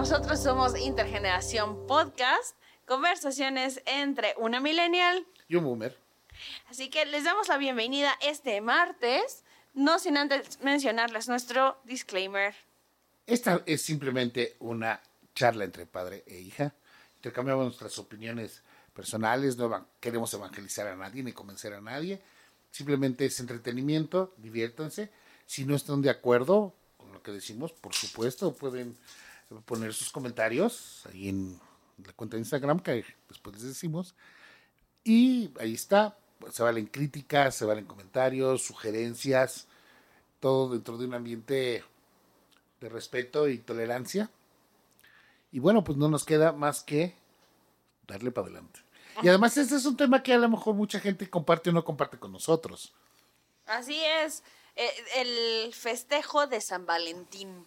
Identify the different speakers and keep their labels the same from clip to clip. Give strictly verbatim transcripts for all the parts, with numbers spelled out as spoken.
Speaker 1: Nosotros somos Intergeneración Podcast, conversaciones entre una millennial
Speaker 2: y un boomer.
Speaker 1: Así que les damos la bienvenida este martes, no sin antes mencionarles nuestro disclaimer.
Speaker 2: Esta es simplemente una charla entre padre e hija. Intercambiamos nuestras opiniones personales, no queremos evangelizar a nadie ni convencer a nadie. Simplemente es entretenimiento, diviértanse. Si no están de acuerdo con lo que decimos, por supuesto, pueden poner sus comentarios ahí en la cuenta de Instagram que después les decimos. Y ahí está, pues, se valen críticas, se valen comentarios, sugerencias, todo dentro de un ambiente de respeto y tolerancia. Y bueno, pues no nos queda más que darle para adelante. Y además este es un tema que a lo mejor mucha gente comparte o no comparte con nosotros.
Speaker 1: Así es, el festejo de San Valentín.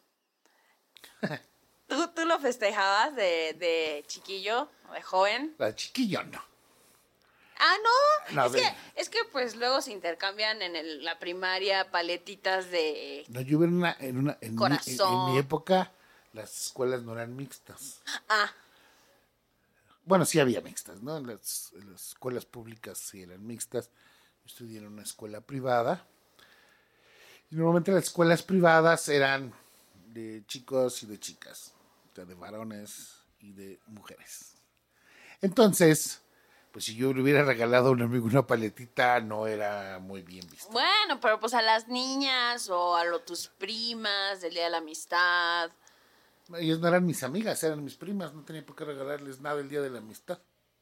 Speaker 1: ¿Tú, ¿Tú lo festejabas de, de chiquillo o de joven?
Speaker 2: La chiquillo no.
Speaker 1: Ah, no,
Speaker 2: no
Speaker 1: es, que, es que pues luego se intercambian en el, la primaria paletitas de
Speaker 2: No, yo en una, en una en,
Speaker 1: corazón.
Speaker 2: Mi, en, en mi época las escuelas no eran mixtas.
Speaker 1: Ah.
Speaker 2: Bueno, sí había mixtas, ¿no? Las, las escuelas públicas sí eran mixtas. Yo estudié en una escuela privada. Y normalmente las escuelas privadas eran de chicos y de chicas. O sea, de varones y de mujeres. Entonces, pues si yo le hubiera regalado a un amigo una paletita, no era muy bien visto.
Speaker 1: Bueno, pero pues a las niñas o a lo, tus primas del Día de la Amistad.
Speaker 2: Ellas no eran mis amigas, eran mis primas. No tenía por qué regalarles nada el Día de la Amistad.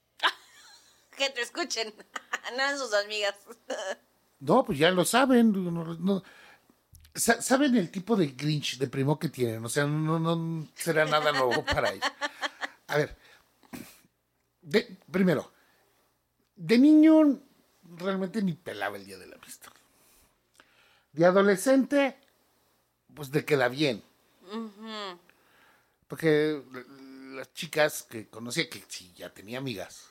Speaker 1: Que te escuchen, no eran sus amigas.
Speaker 2: No, pues ya lo saben. No, no, saben el tipo de Grinch, de primo que tienen. O sea, no, no será nada nuevo para ellos. A ver, de, primero, de niño realmente ni pelaba el Día de la Amistad. De adolescente, pues de queda bien.
Speaker 1: Uh-huh.
Speaker 2: Porque las chicas que conocía, que sí, ya tenía amigas,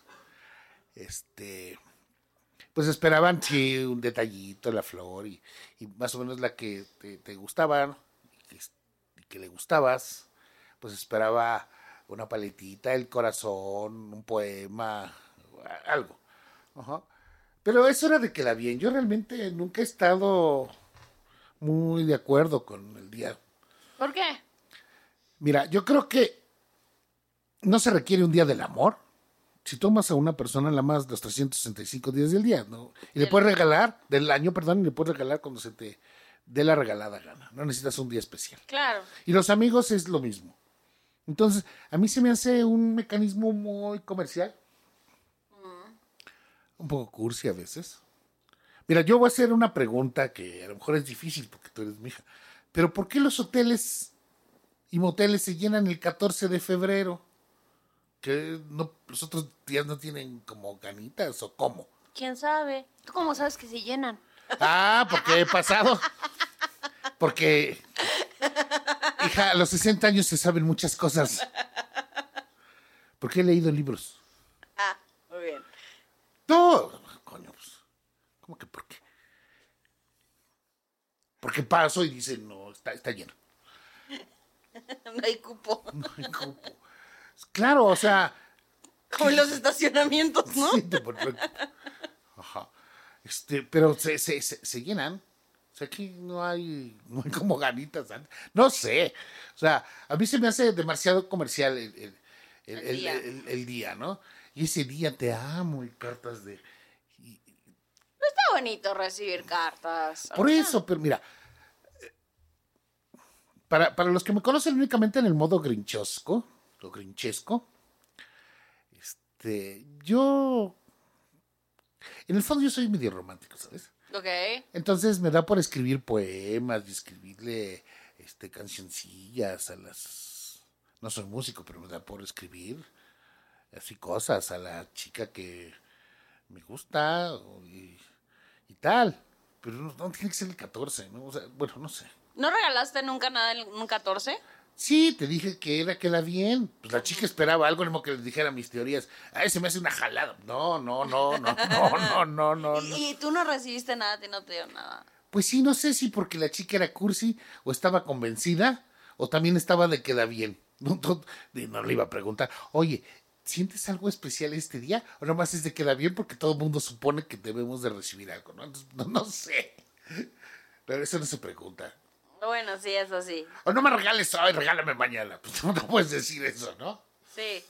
Speaker 2: este, pues esperaban, sí, un detallito, la flor, y, y más o menos la que te, te gustaba, y que, y que le gustabas, pues esperaba una paletita, el corazón, un poema, algo. Ajá. Pero eso era de queda bien. Yo realmente nunca he estado muy de acuerdo con el día.
Speaker 1: ¿Por qué?
Speaker 2: Mira, yo creo que no se requiere un día del amor. Si tomas a una persona, la más los trescientos sesenta y cinco días del día, ¿no? Y le puedes regalar, del año, perdón, y le puedes regalar cuando se te dé la regalada gana. No necesitas un día especial.
Speaker 1: Claro.
Speaker 2: Y los amigos es lo mismo. Entonces, a mí se me hace un mecanismo muy comercial. Mm. Un poco cursi a veces. Mira, yo voy a hacer una pregunta que a lo mejor es difícil porque tú eres mi hija. Pero ¿por qué los hoteles y moteles se llenan el catorce de febrero? ¿Que no, los otros días no tienen como ganitas o cómo?
Speaker 1: ¿Quién sabe? ¿Tú cómo sabes que se llenan?
Speaker 2: Ah, porque he pasado. Porque, hija, a los sesenta años se saben muchas cosas. Porque he leído libros.
Speaker 1: Ah, muy bien.
Speaker 2: No, coño, pues, ¿cómo que por qué? Porque paso y dicen, no, está, está lleno.
Speaker 1: No hay cupo.
Speaker 2: No hay cupo. Claro, o sea...
Speaker 1: Como en los estacionamientos, ¿no?
Speaker 2: Sí, te perfecto. Ajá. Este, pero se, se, se, se llenan. O sea, aquí no hay, no hay como ganitas. No sé. O sea, a mí se me hace demasiado comercial el, el, el, el, día. El, el, el día, ¿no? Y ese día te amo y cartas de... Y,
Speaker 1: no está bonito recibir cartas.
Speaker 2: Por eso, pero mira... Para, para los que me conocen únicamente en el modo grinchosco, lo grinchesco, este, yo, en el fondo yo soy medio romántico, ¿sabes?
Speaker 1: Ok.
Speaker 2: Entonces me da por escribir poemas y escribirle, este, cancioncillas a las, no soy músico, pero me da por escribir así cosas a la chica que me gusta y, y tal, pero no, no tiene que ser el catorce, ¿no? O sea, bueno, no sé.
Speaker 1: ¿No regalaste nunca nada en un catorce?
Speaker 2: Sí, te dije que era queda bien. Pues la chica esperaba algo, mismo que les dijera mis teorías. Ay, se me hace una jalada. No, no, no, no, no, no, no, no.
Speaker 1: ¿Y, y tú no recibiste nada, a ti no te dio nada?
Speaker 2: Pues sí, no sé si porque la chica era cursi o estaba convencida o también estaba de queda bien. No, no, no le iba a preguntar, oye, ¿sientes algo especial este día? O nomás es de queda bien porque todo el mundo supone que debemos de recibir algo, ¿no? Entonces, no, no sé. Pero eso no se pregunta.
Speaker 1: Bueno, sí, eso sí.
Speaker 2: O no me regales hoy, regálame mañana. Pues no, no puedes decir eso, ¿no?
Speaker 1: Sí.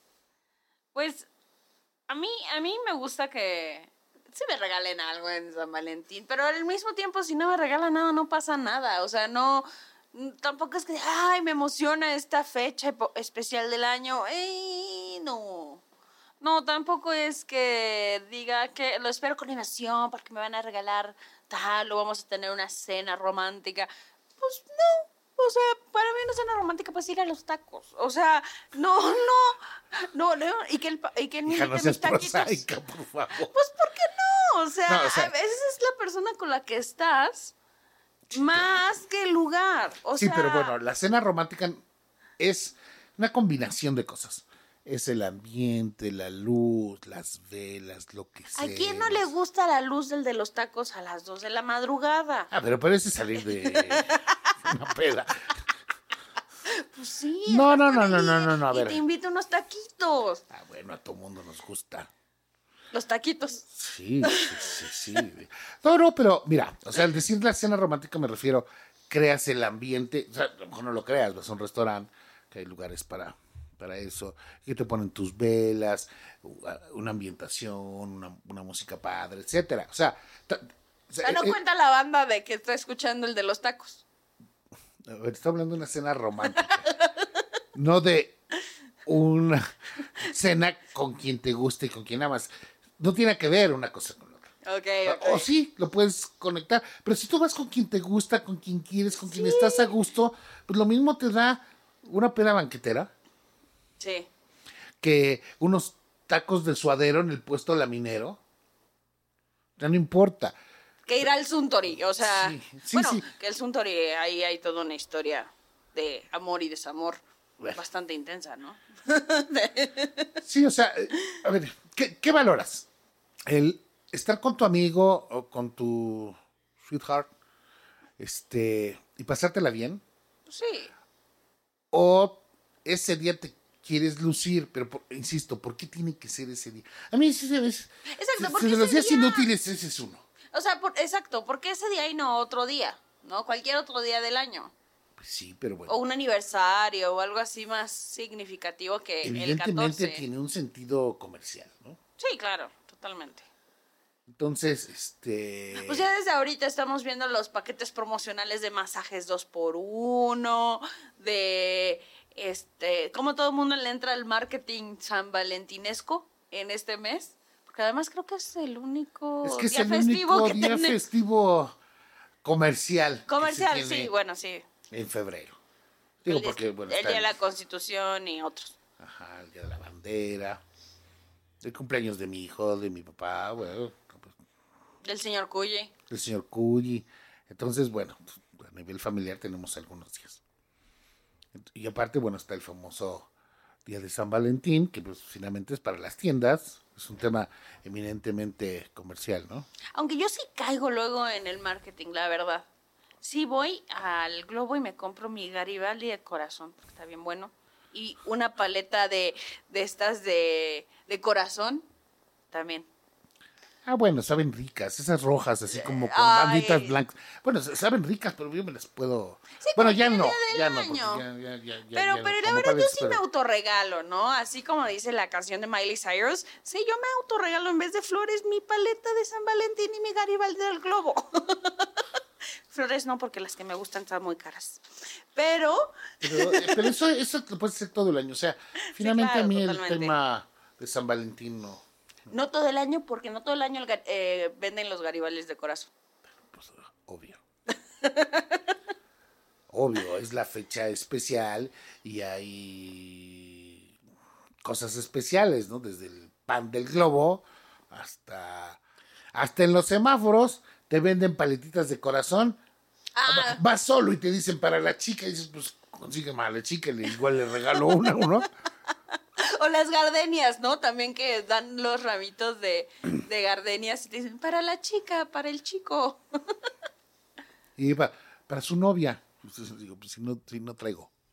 Speaker 1: Pues a mí, a mí me gusta que sí me regalen algo en San Valentín, pero al mismo tiempo si no me regalan nada no pasa nada. O sea, no, tampoco es que, ay, me emociona esta fecha especial del año. ¡Ey! No. No, tampoco es que diga que lo espero con emoción porque me van a regalar tal o vamos a tener una cena romántica. Pues no. O sea, para mí una cena romántica pues ir a los tacos. O sea, no, no, no, no. Y que el, y que el
Speaker 2: Hija, no
Speaker 1: invite
Speaker 2: seas
Speaker 1: mis taquitos.
Speaker 2: prosaica, por favor.
Speaker 1: Pues, ¿por qué no? O sea,
Speaker 2: No, o sea,
Speaker 1: a veces es la persona con la que estás más que el lugar. O
Speaker 2: sí,
Speaker 1: sea,
Speaker 2: pero bueno, la cena romántica es una combinación de cosas. Es el ambiente, la luz, las velas, lo que sea.
Speaker 1: ¿a quién no le gusta la luz del de los tacos a las dos de la madrugada?
Speaker 2: Ah, pero parece salir de una peda.
Speaker 1: Pues sí.
Speaker 2: No, no,
Speaker 1: vas
Speaker 2: no,
Speaker 1: por
Speaker 2: no,
Speaker 1: ahí
Speaker 2: no, no, no, a
Speaker 1: y
Speaker 2: ver.
Speaker 1: te invito a unos taquitos.
Speaker 2: Ah, bueno, a todo mundo nos gusta.
Speaker 1: Los taquitos.
Speaker 2: Sí, sí, sí, sí. No, no, pero mira, o sea, al decir la cena romántica me refiero, creas el ambiente, o sea, a lo mejor no lo creas, vas a un restaurante, que hay lugares para, para eso, que te ponen tus velas, una ambientación, una, una música padre, etcétera. O sea, ta- o sea,
Speaker 1: O sea, no
Speaker 2: eh,
Speaker 1: cuenta la banda de que está escuchando el de los tacos.
Speaker 2: a ver, estoy hablando de una cena romántica, no de una cena con quien te guste y con quien amas. No tiene que ver una cosa con la otra.
Speaker 1: Ok, ok.
Speaker 2: O sí, lo puedes conectar. Pero si tú vas con quien te gusta, con quien quieres, con quien estás a gusto, pues lo mismo te da una peda banquetera
Speaker 1: Sí.
Speaker 2: que unos tacos de suadero en el puesto laminero. Ya no importa.
Speaker 1: Que ir al Suntory, o sea,
Speaker 2: Sí, sí,
Speaker 1: bueno,
Speaker 2: sí.
Speaker 1: que el Suntory, ahí hay toda una historia de amor y desamor
Speaker 2: Bueno.
Speaker 1: bastante intensa, ¿no?
Speaker 2: Sí, o sea, eh, a ver, ¿qué, qué valoras? El estar con tu amigo o con tu sweetheart, este, y pasártela bien,
Speaker 1: Sí.
Speaker 2: o ese día te quieres lucir, pero por- insisto, ¿por qué tiene que ser ese día? A mí sí, es,
Speaker 1: Exacto, porque
Speaker 2: de los
Speaker 1: ese
Speaker 2: días
Speaker 1: día-
Speaker 2: inútiles ese es uno.
Speaker 1: O sea, por, exacto, porque ese día y no otro día, ¿no? Cualquier otro día del año.
Speaker 2: Pues sí, pero bueno.
Speaker 1: O un aniversario o algo así más significativo que el
Speaker 2: Evidentemente
Speaker 1: catorce.
Speaker 2: tiene un sentido comercial, ¿no?
Speaker 1: Sí, claro, totalmente.
Speaker 2: Entonces, este...
Speaker 1: Pues ya desde ahorita estamos viendo los paquetes promocionales de masajes dos por uno, de este, cómo todo el mundo le entra al marketing san valentinesco en este mes, porque además creo que es el único
Speaker 2: es que es
Speaker 1: día
Speaker 2: el
Speaker 1: festivo
Speaker 2: único
Speaker 1: que
Speaker 2: día
Speaker 1: tiene.
Speaker 2: festivo comercial. que se
Speaker 1: Comercial,
Speaker 2: tiene
Speaker 1: sí, bueno, sí.
Speaker 2: En febrero. Digo,
Speaker 1: el,
Speaker 2: porque, bueno,
Speaker 1: el
Speaker 2: está
Speaker 1: Día de
Speaker 2: el-
Speaker 1: la Constitución y otros.
Speaker 2: Ajá, el día de la bandera, el cumpleaños de mi hijo, de mi papá, bueno, pues,
Speaker 1: Del señor Cuye.
Speaker 2: el señor Cuyi. Entonces, bueno, a nivel familiar tenemos algunos días. Y aparte, bueno, está el famoso Día de San Valentín, que pues finalmente es para las tiendas. Es un tema eminentemente comercial, ¿no?
Speaker 1: Aunque yo sí caigo luego en el marketing, la verdad. Sí voy al Globo y me compro mi Garibaldi de corazón, porque está bien bueno. Y una paleta de, de estas de, de corazón, también.
Speaker 2: Ah, bueno, saben ricas, esas rojas, así como con
Speaker 1: Ay.
Speaker 2: banditas blancas. Bueno, saben ricas, pero yo me las puedo...
Speaker 1: Sí,
Speaker 2: bueno, ya
Speaker 1: cualquier
Speaker 2: no,
Speaker 1: día del
Speaker 2: ya no, porque
Speaker 1: año.
Speaker 2: ya, ya, ya, ya,
Speaker 1: Pero,
Speaker 2: ya
Speaker 1: pero la
Speaker 2: como
Speaker 1: verdad yo
Speaker 2: paletas,
Speaker 1: sí me
Speaker 2: pero-
Speaker 1: autorregalo, ¿no? Así como dice la canción de Miley Cyrus. Sí, yo me autorregalo en vez de flores mi paleta de San Valentín y mi Garibaldi del Globo. Flores no, porque las que me gustan están muy caras. Pero,
Speaker 2: Pero, eh, pero eso, eso lo puedes hacer todo el año. O sea, finalmente
Speaker 1: claro,
Speaker 2: a mí
Speaker 1: totalmente.
Speaker 2: el tema de San Valentín no,
Speaker 1: no todo el año, porque no todo el año el ga- eh, venden los Garibaldis de corazón.
Speaker 2: pues obvio. Obvio, es la fecha especial y hay cosas especiales, ¿no? Desde el pan del globo hasta, hasta en los semáforos te venden paletitas de corazón.
Speaker 1: Ah,
Speaker 2: Vas solo y te dicen para la chica y dices, pues consigue más a la chica, le- igual le regalo una, ¿no?
Speaker 1: o las gardenias, ¿no? También que dan los ramitos de, de gardenias y te dicen, para la chica, para el chico.
Speaker 2: Y para, para su novia. Entonces digo, pues si no, si no traigo.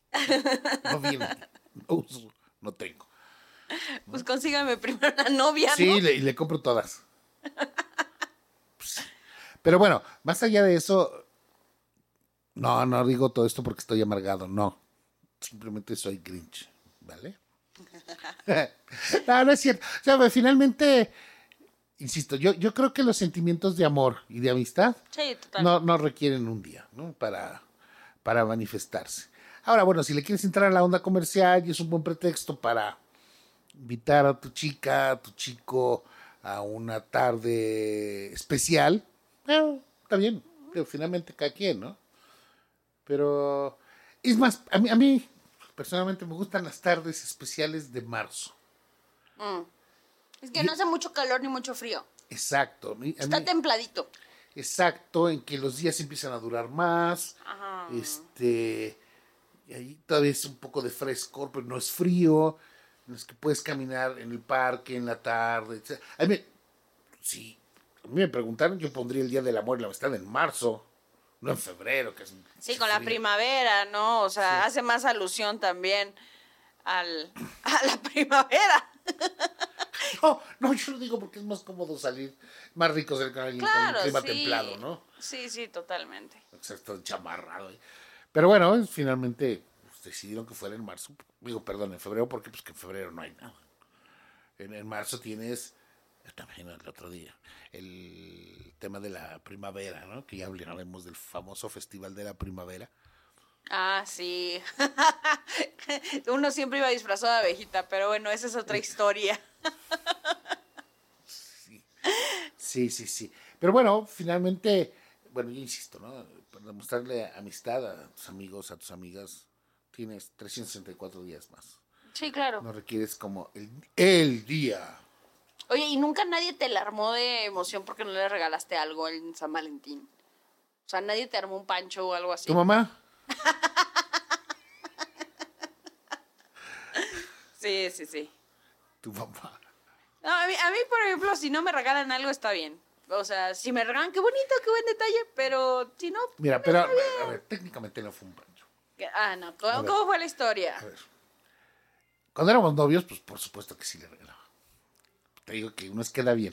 Speaker 2: No viene, no uso, no tengo.
Speaker 1: Pues consígame primero la novia,
Speaker 2: Sí,
Speaker 1: ¿no?
Speaker 2: le, y le compro todas. Pues, pero bueno, más allá de eso, no, no digo todo esto porque estoy amargado, no. Simplemente soy Grinch, ¿vale? No, no es cierto. O sea, finalmente, insisto, yo, yo creo que los sentimientos de amor y de amistad
Speaker 1: Sí, total.
Speaker 2: no, no requieren un día, ¿no? Para, para manifestarse. Ahora, bueno, si le quieres entrar a la onda comercial y es un buen pretexto para invitar a tu chica, a tu chico a una tarde especial, eh, está bien, pero finalmente cada quien, ¿no? Pero es más, a mí, a mí personalmente me gustan las tardes especiales de marzo.
Speaker 1: Mm. Es que no hace mucho calor ni mucho frío.
Speaker 2: Exacto. A mí, a
Speaker 1: Está
Speaker 2: mí,
Speaker 1: templadito.
Speaker 2: exacto, en que los días empiezan a durar más.
Speaker 1: Ajá.
Speaker 2: Este, y ahí todavía es un poco de frescor, pero no es frío. En los que puedes caminar en el parque en la tarde. Etcétera. A mí, sí, a mí me preguntaron, yo pondría el Día del Amor y la Amistad en marzo, no en febrero. Que es
Speaker 1: Sí, con la
Speaker 2: frío.
Speaker 1: primavera, ¿no? O sea,
Speaker 2: Sí.
Speaker 1: hace más alusión también al, a la primavera.
Speaker 2: No, no, yo lo digo porque es más cómodo salir, más rico ser con alguien
Speaker 1: Claro,
Speaker 2: con un clima
Speaker 1: sí.
Speaker 2: templado, ¿no?
Speaker 1: Sí, sí, totalmente.
Speaker 2: O sea, está chamarrado. Pero bueno, finalmente pues, decidieron que fuera en marzo. Digo, perdón, en febrero, porque pues que en febrero no hay nada. En, en marzo tienes, también el otro día, el tema de la primavera, ¿no? Que ya hablaremos del famoso Festival de la Primavera.
Speaker 1: Ah, sí. Uno siempre iba disfrazado de abejita, pero bueno, esa es otra historia.
Speaker 2: Sí, sí, sí, sí. Pero bueno, finalmente, bueno, yo insisto, ¿no? Para demostrarle amistad a tus amigos, a tus amigas, tienes trescientos sesenta y cuatro días más.
Speaker 1: Sí, claro.
Speaker 2: No requieres como el, el día.
Speaker 1: Oye, ¿y nunca nadie te la armó de emoción porque no le regalaste algo en San Valentín? O sea, nadie te armó un pancho o algo así.
Speaker 2: ¿Tu mamá?
Speaker 1: Sí, sí, sí.
Speaker 2: Tu mamá.
Speaker 1: No, a mí, a mí, por ejemplo, si no me regalan algo, está bien. O sea, si me regalan, qué bonito, qué buen detalle, pero si no...
Speaker 2: Mira, pero a ver, a ver, técnicamente no fue un pancho.
Speaker 1: que- Ah, no, ¿cómo,
Speaker 2: A ver.
Speaker 1: cómo fue la historia?
Speaker 2: A ver. Cuando éramos novios, pues por supuesto que sí le regalaba. Te digo que uno es queda bien.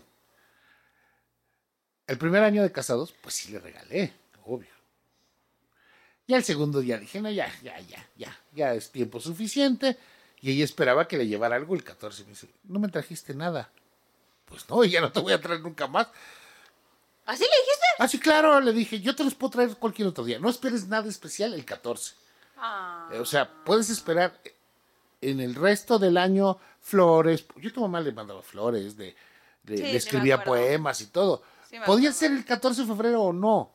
Speaker 2: El primer año de casados, pues sí le regalé, obvio. Ya el segundo día dije, no, ya, ya, ya, ya, ya es tiempo suficiente. Y ella esperaba que le llevara algo el catorce. Me dice, no me trajiste nada. Pues no, ya no te voy a traer nunca más.
Speaker 1: ¿Así le dijiste?
Speaker 2: Ah, sí, claro, le dije, yo te los puedo traer cualquier otro día. No esperes nada especial el catorce.
Speaker 1: Ah.
Speaker 2: Eh, O sea, puedes esperar en el resto del año flores. Yo a tu mamá le mandaba flores, de, de-
Speaker 1: Sí,
Speaker 2: le
Speaker 1: sí me
Speaker 2: escribía
Speaker 1: acuerdo.
Speaker 2: poemas y todo.
Speaker 1: Sí me
Speaker 2: Podía
Speaker 1: acuerdo.
Speaker 2: ser el catorce de febrero o no.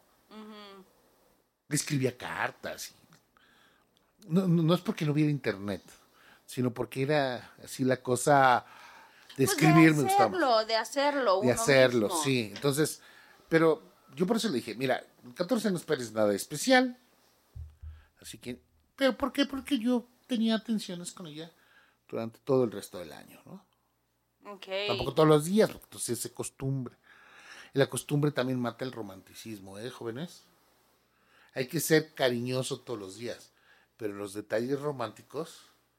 Speaker 2: Le escribía cartas. y- No, no, no es porque no hubiera internet, sino porque era así la cosa de
Speaker 1: Pues
Speaker 2: escribir.
Speaker 1: de
Speaker 2: me gustaba.
Speaker 1: hacerlo, de hacerlo.
Speaker 2: De
Speaker 1: uno
Speaker 2: hacerlo,
Speaker 1: mismo.
Speaker 2: sí. Entonces, pero yo por eso le dije, mira, el catorce no esperes nada especial. Así que, ¿pero por qué? Porque yo tenía atenciones con ella durante todo el resto del año, ¿no?
Speaker 1: Ok.
Speaker 2: Tampoco todos los días, porque entonces se costumbre. Y la costumbre también mata el romanticismo, ¿eh, jóvenes? Hay que ser cariñoso todos los días, pero los detalles románticos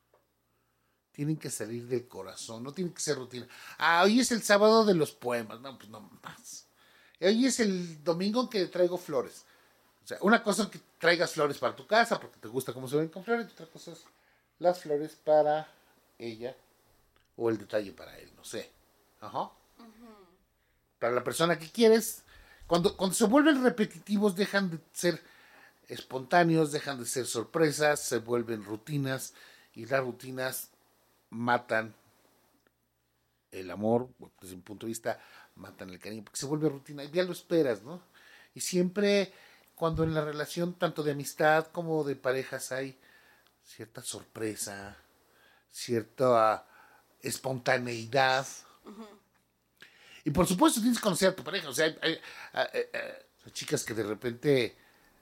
Speaker 2: tienen que salir del corazón, no tienen que ser rutina. Ah, hoy es el sábado de los poemas, no, pues no más. Hoy es el domingo en que traigo flores. O sea, una cosa es que traigas flores para tu casa, porque te gusta cómo se ven con flores, y otra cosa es las flores para ella, o el detalle para él, no sé. Ajá. Para la persona que quieres, cuando, cuando se vuelven repetitivos, dejan de ser espontáneos, dejan de ser sorpresas, se vuelven rutinas, y las rutinas matan el amor, desde mi punto de vista, matan el cariño, porque se vuelve rutina, y ya lo esperas, ¿no? Y siempre, cuando en la relación, tanto de amistad como de parejas, hay cierta sorpresa, cierta espontaneidad. Y por supuesto tienes que conocer a tu pareja, o sea, hay, hay- hay- hay- hay chicas que de repente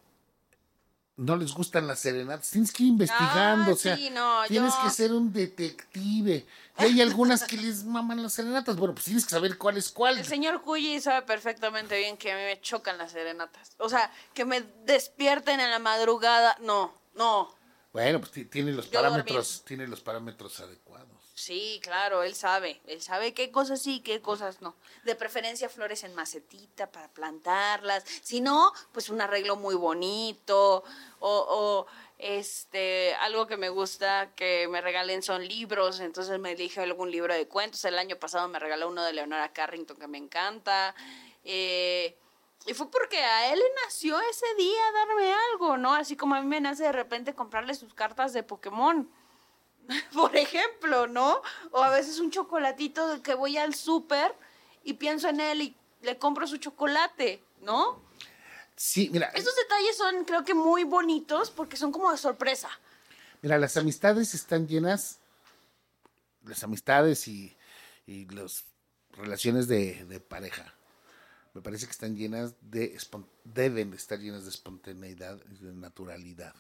Speaker 2: no les gustan las serenatas, tienes que ir investigando,
Speaker 1: Ah,
Speaker 2: o sea,
Speaker 1: sí, no,
Speaker 2: tienes
Speaker 1: yo-
Speaker 2: que ser un detective. Y hay algunas que les maman las serenatas, bueno, pues tienes que saber cuál es cuál.
Speaker 1: El señor Cuyi sabe perfectamente bien que a mí me chocan las serenatas. O sea, que me despierten en la madrugada. No, no.
Speaker 2: Bueno, pues t- tiene los
Speaker 1: Yo dormí.
Speaker 2: parámetros, tiene los parámetros adecuados.
Speaker 1: Sí, claro, él sabe. Él sabe qué cosas sí, qué cosas no. De preferencia flores en macetita para plantarlas. Si no, pues un arreglo muy bonito. O, o este, algo que me gusta que me regalen son libros. Entonces me elige algún libro de cuentos. El año pasado me regaló uno de Leonora Carrington que me encanta. Eh, y fue porque a él le nació ese día darme algo, ¿no? Así como a mí me nace de repente comprarle sus cartas de Pokémon. Por ejemplo, ¿no? O a veces un chocolatito de que voy al súper y pienso en él y le compro su chocolate, ¿no?
Speaker 2: Sí, mira,
Speaker 1: Estos detalles son, creo que, muy bonitos porque son como de sorpresa.
Speaker 2: mira, las amistades están llenas, las amistades y, y las relaciones de, de pareja, me parece que están llenas de, espon- deben estar llenas de espontaneidad y de naturalidad.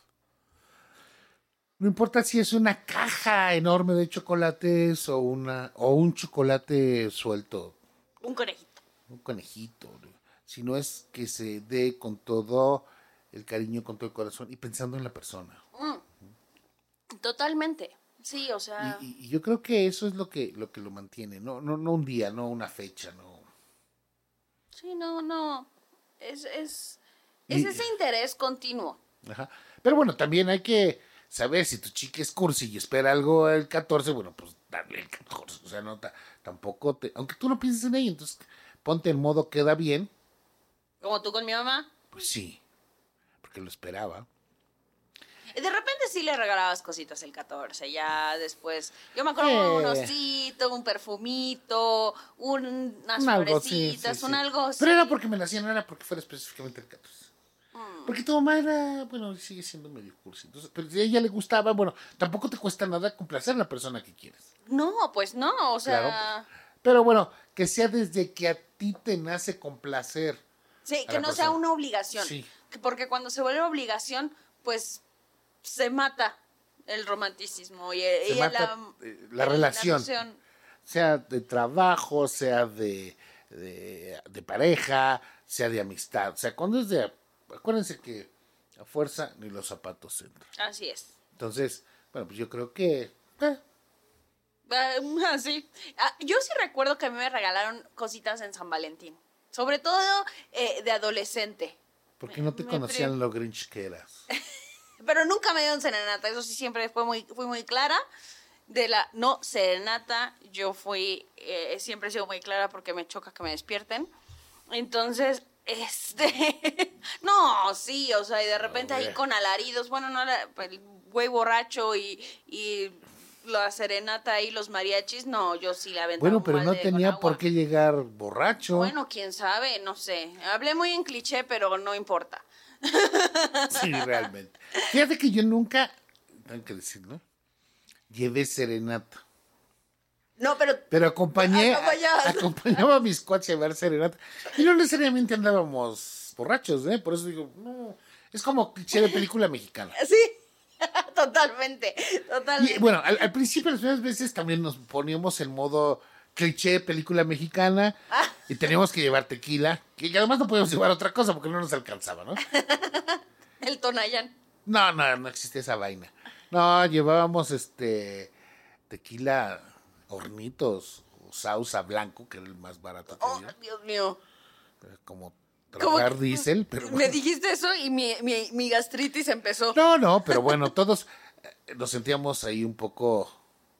Speaker 2: No importa si es una caja enorme de chocolates o una o un chocolate suelto,
Speaker 1: Un conejito.
Speaker 2: un conejito, si no es que se dé con todo el cariño, con todo el corazón y pensando en la persona.
Speaker 1: Totalmente. Sí, o sea...
Speaker 2: Y, y- y yo creo que eso es lo que lo que lo mantiene, no no no un día, no una fecha, no.
Speaker 1: Sí, no, no. Es, es,
Speaker 2: Y-
Speaker 1: es ese interés continuo.
Speaker 2: Ajá. Pero bueno, también hay que saber si tu chica es cursi y espera algo el catorce, bueno, pues darle el catorce, o sea, no ta- tampoco te, aunque tú no pienses en ella, entonces ponte en modo queda bien,
Speaker 1: Como tú con mi mamá.
Speaker 2: pues sí, porque lo esperaba.
Speaker 1: De repente sí le regalabas cositas el catorce, ya después, yo me acuerdo
Speaker 2: Eh.
Speaker 1: un osito, un perfumito, un- unas
Speaker 2: Un algo, sí,
Speaker 1: florecitas,
Speaker 2: sí,
Speaker 1: un
Speaker 2: sí.
Speaker 1: algo
Speaker 2: Pero
Speaker 1: sí.
Speaker 2: era porque me la hacían, no era porque fuera específicamente el catorce. Porque tu mamá era, bueno, sigue siendo medio cursi. Entonces, pero si a ella le gustaba, bueno, tampoco te cuesta nada complacer a la persona que quieres.
Speaker 1: No, pues no, o sea,
Speaker 2: Claro. Pero bueno, que sea desde que a ti te nace complacer.
Speaker 1: sí,
Speaker 2: a
Speaker 1: que
Speaker 2: la
Speaker 1: no sea
Speaker 2: persona.
Speaker 1: una obligación.
Speaker 2: Sí.
Speaker 1: Que porque cuando se vuelve obligación, pues se mata el romanticismo y,
Speaker 2: Se
Speaker 1: y
Speaker 2: mata eh, la relación.
Speaker 1: noción.
Speaker 2: Sea de trabajo, sea de, de, de pareja, sea de amistad. O sea, cuando es de... Acuérdense que a fuerza ni los zapatos entran.
Speaker 1: Así es.
Speaker 2: Entonces, bueno, pues yo creo que... eh,
Speaker 1: Ah, sí. Ah, yo sí recuerdo que a mí me regalaron cositas en San Valentín. Sobre todo eh, de adolescente.
Speaker 2: porque no te
Speaker 1: Me
Speaker 2: conocían
Speaker 1: pri-
Speaker 2: lo grinch que eras.
Speaker 1: Pero nunca me dieron serenata. Eso sí, siempre fue muy, fui muy clara. De la no serenata, yo fui, eh, siempre he sido muy clara porque me choca que me despierten. Entonces, este, no, sí, o sea, y de repente ahí
Speaker 2: güey.
Speaker 1: con alaridos, bueno, no, la- el güey borracho y, y la serenata y los mariachis, no, yo sí la aventaba
Speaker 2: Bueno,
Speaker 1: un
Speaker 2: pero no
Speaker 1: balde con
Speaker 2: tenía
Speaker 1: agua.
Speaker 2: por qué llegar borracho.
Speaker 1: Bueno, quién sabe, no sé. Hablé muy en cliché, pero no importa.
Speaker 2: Sí, realmente. Fíjate que yo nunca, tengo que decirlo, llevé serenata.
Speaker 1: No, pero
Speaker 2: Pero acompañé,
Speaker 1: Acompañabas.
Speaker 2: acompañaba a mis cuates a llevar serenata. Y no necesariamente andábamos borrachos, ¿eh? Por eso digo, no, es como cliché de película mexicana.
Speaker 1: sí, totalmente, totalmente.
Speaker 2: Y bueno, al, al principio, las primeras veces también nos poníamos en modo cliché de película mexicana y teníamos que llevar tequila, que además no podíamos llevar otra cosa porque no nos alcanzaba, ¿no?
Speaker 1: El Tonayán.
Speaker 2: No, no, no existe esa vaina. No, llevábamos este tequila Hornitos o Sausa Blanco, que era el más barato que
Speaker 1: Oh,
Speaker 2: había.
Speaker 1: Dios mío.
Speaker 2: Como
Speaker 1: ¿Cómo
Speaker 2: trabajar
Speaker 1: que-
Speaker 2: diésel, pero
Speaker 1: Me
Speaker 2: bueno.
Speaker 1: dijiste eso y mi, mi, mi gastritis empezó.
Speaker 2: No, no, pero bueno, todos eh, nos sentíamos ahí un poco...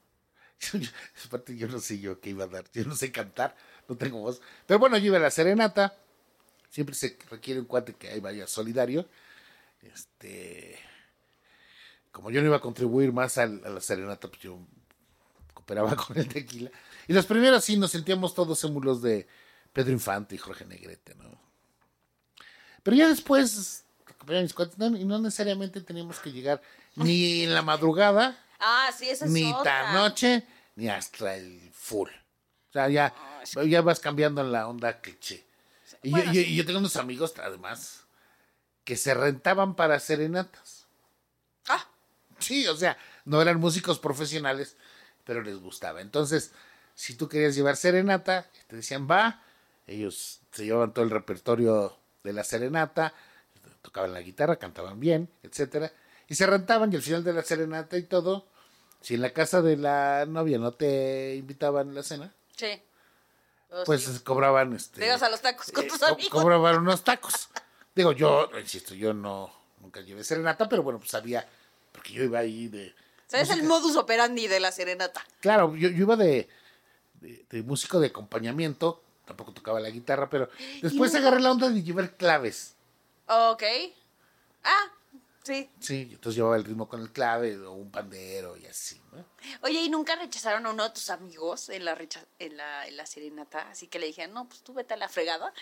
Speaker 2: Aparte, yo no sé yo qué iba a dar, yo no sé cantar, no tengo voz. Pero bueno, yo iba a la serenata, siempre se requiere un cuate que ahí vaya solidario. Este... Como yo no iba a contribuir más al- a la serenata, pues yo cooperaba con el tequila. Y los primeros sí nos sentíamos todos émulos de Pedro Infante y Jorge Negrete, ¿no? Pero ya después, acompañaba a mis cuates, no, y no necesariamente teníamos que llegar ni en la madrugada,
Speaker 1: Ah, sí, esa es
Speaker 2: ni
Speaker 1: otra.
Speaker 2: tan noche, ni hasta el full. O sea, ya,
Speaker 1: Ah, es
Speaker 2: ya vas cambiando en la onda cliché. Y,
Speaker 1: Bueno,
Speaker 2: yo, yo-
Speaker 1: sí.
Speaker 2: y yo tengo unos amigos, además, que se rentaban para serenatas.
Speaker 1: Ah,
Speaker 2: Sí, o sea, no eran músicos profesionales, pero les gustaba. Entonces, si tú querías llevar serenata, te decían, va, ellos se llevaban todo el repertorio de la serenata, tocaban la guitarra, cantaban bien, etcétera, Y se rentaban y al final de la serenata y todo, si en la casa de la novia no te invitaban a la cena,
Speaker 1: Sí. Oh,
Speaker 2: pues
Speaker 1: sí.
Speaker 2: cobraban este
Speaker 1: Te ibas a los tacos con
Speaker 2: eh,
Speaker 1: tus
Speaker 2: co-
Speaker 1: amigos.
Speaker 2: cobraban unos tacos. Digo, yo, insisto, yo no nunca llevé serenata, pero bueno, pues sabía, porque yo iba ahí de
Speaker 1: O sea, es el
Speaker 2: música.
Speaker 1: modus operandi de la serenata.
Speaker 2: Claro, yo, yo iba de, de, de músico de acompañamiento, tampoco tocaba la guitarra, pero después
Speaker 1: nunca-
Speaker 2: agarré la onda de llevar claves.
Speaker 1: Ok. Ah, sí.
Speaker 2: Sí, entonces llevaba el ritmo con el clave o un pandero y así, ¿no?
Speaker 1: Oye, ¿y nunca rechazaron a uno de tus amigos en la, recha- en la, en la serenata? Así que le dijeron, no, pues tú vete a la fregada.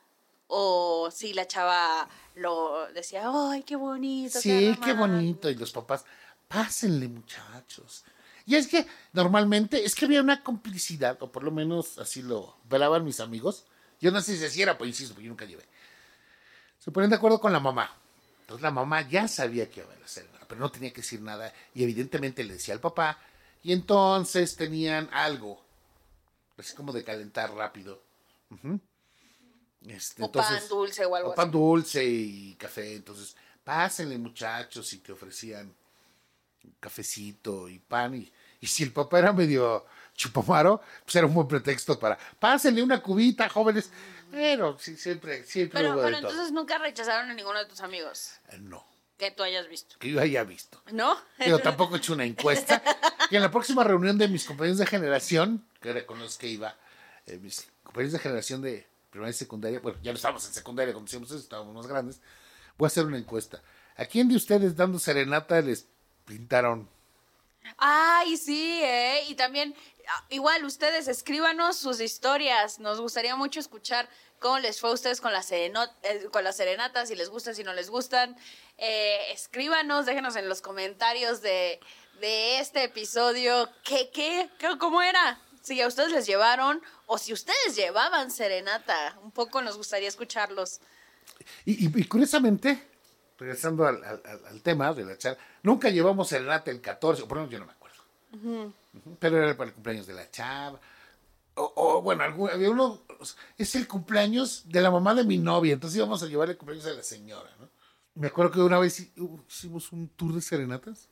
Speaker 1: O si la chava lo decía, ay, qué bonito.
Speaker 2: Sí, qué
Speaker 1: romántico".
Speaker 2: bonito. Y los papás, pásenle, muchachos. Y es que normalmente es que había una complicidad, o por lo menos así lo velaban mis amigos. Yo no sé si así era, pues insisto, porque yo nunca llevé. Se ponen de acuerdo con la mamá. Entonces la mamá ya sabía que iba a hacer, pero no tenía que decir nada. Y evidentemente le decía al papá. Y entonces tenían algo, así como de calentar rápido. Ujú. Este,
Speaker 1: O
Speaker 2: entonces,
Speaker 1: pan dulce o algo
Speaker 2: o pan
Speaker 1: así.
Speaker 2: dulce y café. Entonces, pásenle, muchachos, y te ofrecían cafecito y pan. Y, y si el papá era medio chupamaro, pues era un buen pretexto para, pásenle una cubita, jóvenes. Pero sí, siempre, siempre
Speaker 1: Pero,
Speaker 2: hubo de
Speaker 1: pero
Speaker 2: todo.
Speaker 1: entonces nunca rechazaron a ninguno de tus amigos
Speaker 2: Eh, No,
Speaker 1: que tú hayas visto.
Speaker 2: que yo haya visto.
Speaker 1: ¿No?
Speaker 2: Pero tampoco he hecho una encuesta. Y en la próxima reunión de mis compañeros de generación, que era con los que iba, eh, mis compañeros de generación de primaria y secundaria, bueno, ya no estábamos en secundaria, como decíamos, estábamos más grandes, voy a hacer una encuesta. ¿A quién de ustedes dando serenata les pintaron?
Speaker 1: Ay, sí, ¿eh? Y también, ah, igual, ustedes escríbanos sus historias. Nos gustaría mucho escuchar cómo les fue a ustedes con, la sereno- eh, con las serenatas, si les gustan, si no les gustan. Eh, escríbanos, déjenos en los comentarios de, de este episodio qué, qué, qué, cómo era. Si a ustedes les llevaron o si ustedes llevaban serenata. Un poco nos gustaría escucharlos.
Speaker 2: Y, y- y curiosamente, regresando al, al- al- al tema de la charla, nunca llevamos serenata el catorce, o por lo menos yo no me acuerdo. Ujú, pero era para el cumpleaños de la chava. O, o, bueno, algún- había uno, es el cumpleaños de la mamá de mi novia, entonces íbamos a llevar el cumpleaños de la señora, ¿no? Me acuerdo que una vez hi- hicimos un tour de serenatas.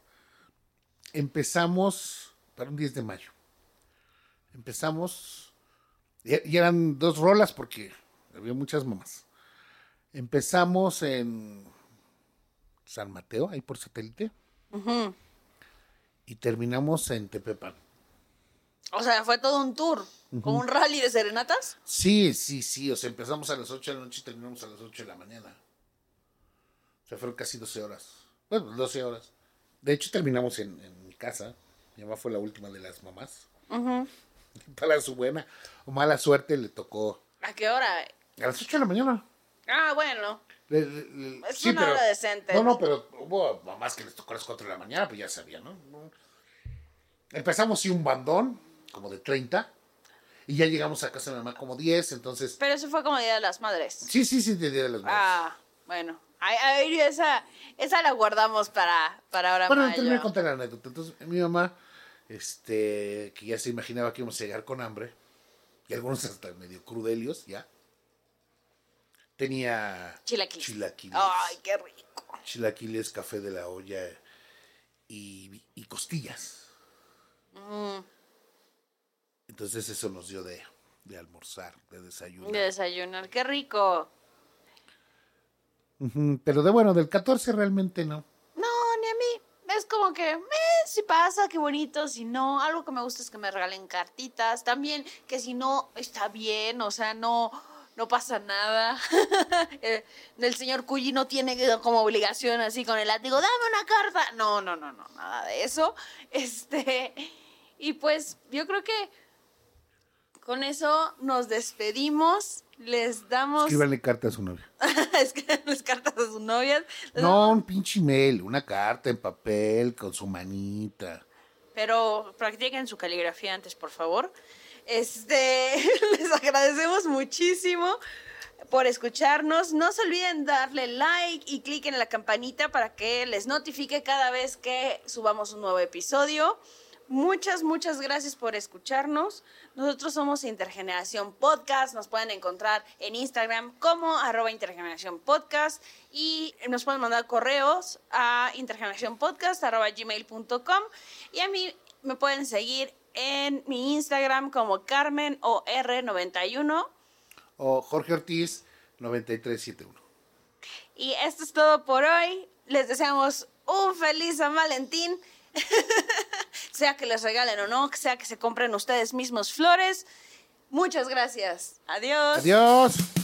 Speaker 2: Empezamos para un diez de mayo. Empezamos, y, y eran dos rolas porque había muchas mamás. Empezamos en San Mateo, ahí por satélite,
Speaker 1: Ujú.
Speaker 2: y terminamos en Tepepan.
Speaker 1: O sea, fue todo un tour. ¿Como un rally de serenatas?
Speaker 2: Sí, sí, sí, o sea, empezamos a las ocho de la noche y terminamos a las ocho de la mañana. O sea, fueron casi doce horas. Bueno, doce horas. De hecho, terminamos en, en mi casa. Mi mamá fue la última de las mamás.
Speaker 1: Ujú.
Speaker 2: Para su buena o mala suerte le tocó
Speaker 1: ¿A qué hora?
Speaker 2: a las ocho de la mañana.
Speaker 1: Ah, bueno.
Speaker 2: Le- le- le-
Speaker 1: Es una hora decente.
Speaker 2: No, no, pero hubo mamás que les tocó a las cuatro de la mañana, pues ya sabían, ¿no? Empezamos sí un bandón, como de treinta, y ya llegamos a casa de mi mamá como diez, entonces...
Speaker 1: Pero eso fue como Día de las Madres.
Speaker 2: Sí, sí, sí, de Día de las Madres.
Speaker 1: Ah, bueno. Ay, ay, esa, esa la guardamos para, para ahora
Speaker 2: Bueno,
Speaker 1: mayo.
Speaker 2: terminé de contar la anécdota. Entonces, mi mamá, este, que ya se imaginaba que íbamos a llegar con hambre, y algunos hasta medio crudelios, ya, tenía
Speaker 1: Chilaquiles.
Speaker 2: chilaquiles,
Speaker 1: Ay, qué rico.
Speaker 2: chilaquiles, café de la olla y, y costillas.
Speaker 1: Mm,
Speaker 2: Entonces eso nos dio de, de almorzar, de desayunar.
Speaker 1: de desayunar, qué rico.
Speaker 2: Ujú, pero de bueno, del catorce realmente no.
Speaker 1: No, ni a mí. Es como que, eh, si pasa, qué bonito. Si no, algo que me gusta es que me regalen cartitas. También que si no, está bien. O sea, no, no pasa nada. Eh, el señor Cuyi no tiene que- como obligación así con el látigo, dame una carta. No, no, no, no, nada de eso. Este, y pues yo creo que con eso nos despedimos. Les damos...
Speaker 2: Escríbanle carta a su novia.
Speaker 1: Escríbanles cartas a sus novias. Les
Speaker 2: No, un pinche email, una carta en papel con su manita.
Speaker 1: Pero practiquen su caligrafía antes, por favor. Este, les agradecemos muchísimo por escucharnos. No se olviden darle like y cliquen en la campanita para que les notifique cada vez que subamos un nuevo episodio. Muchas, muchas gracias por escucharnos. Nosotros somos Intergeneración Podcast. Nos pueden encontrar en Instagram como arroba Intergeneración Podcast y nos pueden mandar correos a intergeneracionpodcast arroba gmail punto com y a mí me pueden seguir en mi Instagram como Carmen O R noventa y uno
Speaker 2: o Jorge Ortiz noventa y tres setenta y uno.
Speaker 1: Y esto es todo por hoy. Les deseamos un feliz San Valentín. Sea que les regalen o no, sea que se compren ustedes mismos flores. Muchas gracias. Adiós.
Speaker 2: Adiós.